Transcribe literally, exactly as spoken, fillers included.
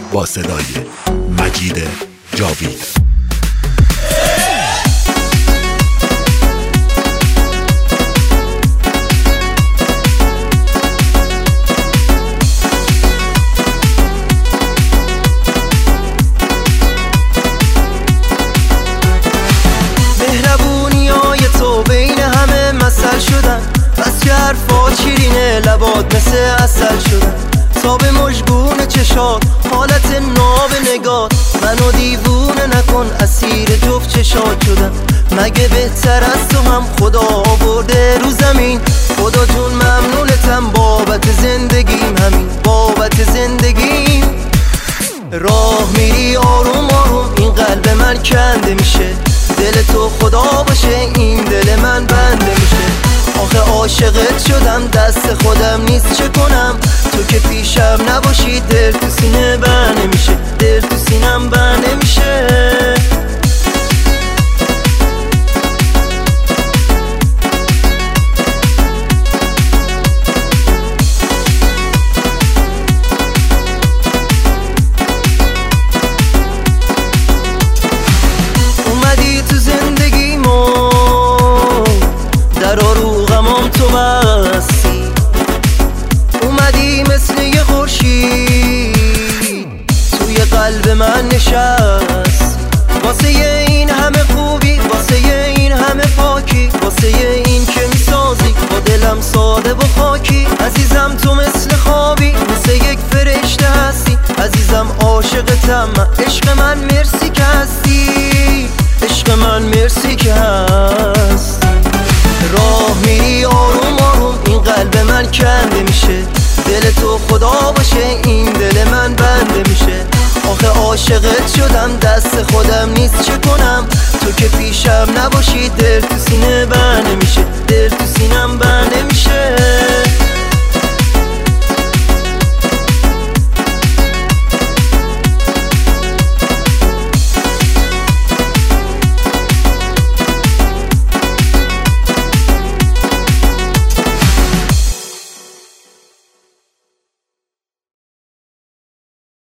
با صدای مجید جاوید. بس که حرفات شیرینه، لبات مثل عسل شدن، تاب مژگون چشات، حالت ناب نگات، منو دیوونه نکن، اسیر جفت چشات شدم. مگه بهتر از تو هم خدا آورده رو زمین؟ خدا جون ممنونتم بابت زندگیم، همین بابت زندگیم. راه میری آروم آروم، این قلب من کنده میشه، دل تو خدا باشه این دل من بنده میشه. آخه عاشقت شدم، دست خودم نیست چه کنم، تو که پیشم نباشی دل تو سینه بر نمیشه، دل تو سینم بر نمیشه. اومدی تو زندگیمو، در آروغمام تو بستی، اومدی مثل یه خورشید توی قلب من نشست. واسه این همه خوبی، واسه این همه پاکی، واسه این که میسازی با دلم ساده و خاکی. عزیزم تو مثل خوابی، مثل یک فرشته هستی، عزیزم عاشقتم من، عشق من مرسی که هستی، عشق من مرسی که هستی. راه میری آروم آروم، این قلب من کنده میشه، دل تو خدا باشه این دل من بنده میشه. آخه عاشقت شدم، دست خودم نیست چه کنم، تو که پیشم نباشی دل تو سینه بر نمیشه، دل تو سینم بر نمیشه.